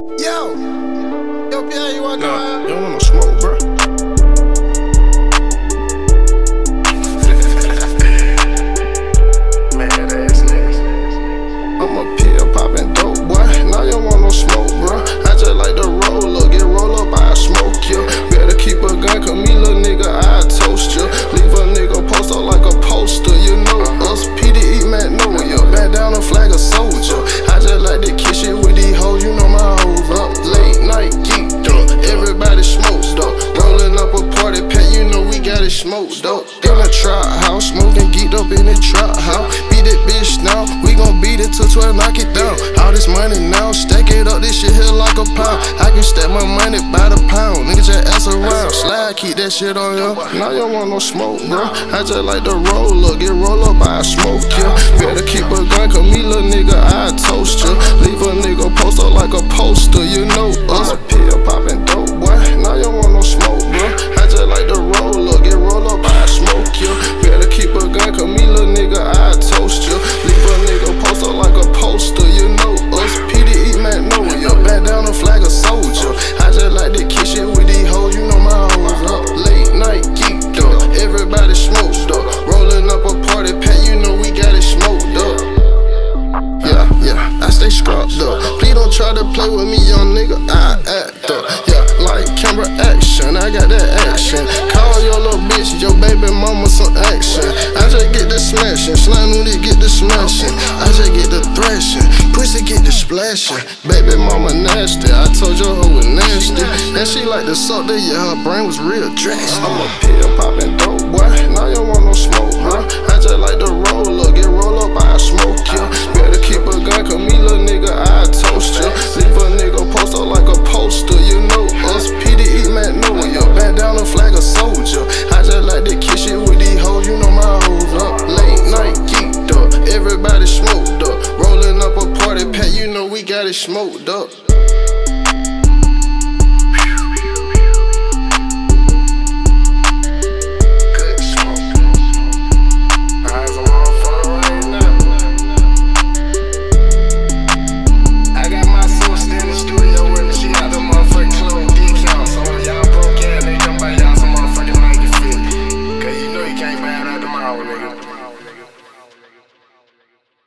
Yo, Pierre, you wanna Nah, you don't want no smoke, bro. Mad ass niggas. I'm a pill poppin' dope, boy. Now you don't want no smoke, bro. I just like to roll up, get roll up, I smoke you. Better keep a gun, cause me little nigga, I toast you. Leave a nigga post up like a poster, you know us. PDE Magnolia, back down a flag of soldier. I just like to kiss it with these hoes, you know my hoes up. Late night geeked up, everybody smokes though. Rolling up a party pack, you know we got it smoked though. In a trap house, smoking geeked up in the trap house. Beat it bitch now, we gon' beat it till 12, knock it down. All this money now, stack it up, this shit here like a pound. I can stack my money by the pound, nigga just ass around. Slide, keep that shit on ya. Now you don't want no smoke, bro. I just like to roll up, get roll up, I smoke ya. Better keep a gun, cause me little nigga, I toast ya. Leave a nigga post up like a poster, you know us. Pill poppin' dope, boy. Now you don't want no smoke, bro. I just like to roll up, get roll up, I smoke ya. Better keep a gun, cause me little nigga, I toast ya. Leave a nigga post up like a poster, you know us. PDE Magnolia, back down a flag of soldier. I just like to kiss it with these hoes, you know my hoes up. Late night geeked up, everybody smoked up. Rolling up a party pack, you know we got it smoked up. Yeah, I stay scrubbed up. Please don't try to play with me, young nigga, I act up. Yeah, like camera action, I got that action. Call your little bitch, your baby mama some action. I just get the smashing, slime when it get the smashing. I just get the thrashing, pussy get the splashing. Baby mama nasty, I told your hoe was nasty. And she like to suck the, yeah, her brain was real drastic. I'm a pill poppin' dope, boy. Now you don't want no smoke, bro. I just like to roll up, get roll up, I smoke you. Better keep a gun, cause me little nigga, I toast ya. Leave a nigga post up like a poster, you know us. PDE Magnolia, back down a flag of soldier. I just like to kiss it with these hoes, you know my hoes up. Late night geeked up, everybody smoked up. Rolling up a party pack, you know we got it smoked up.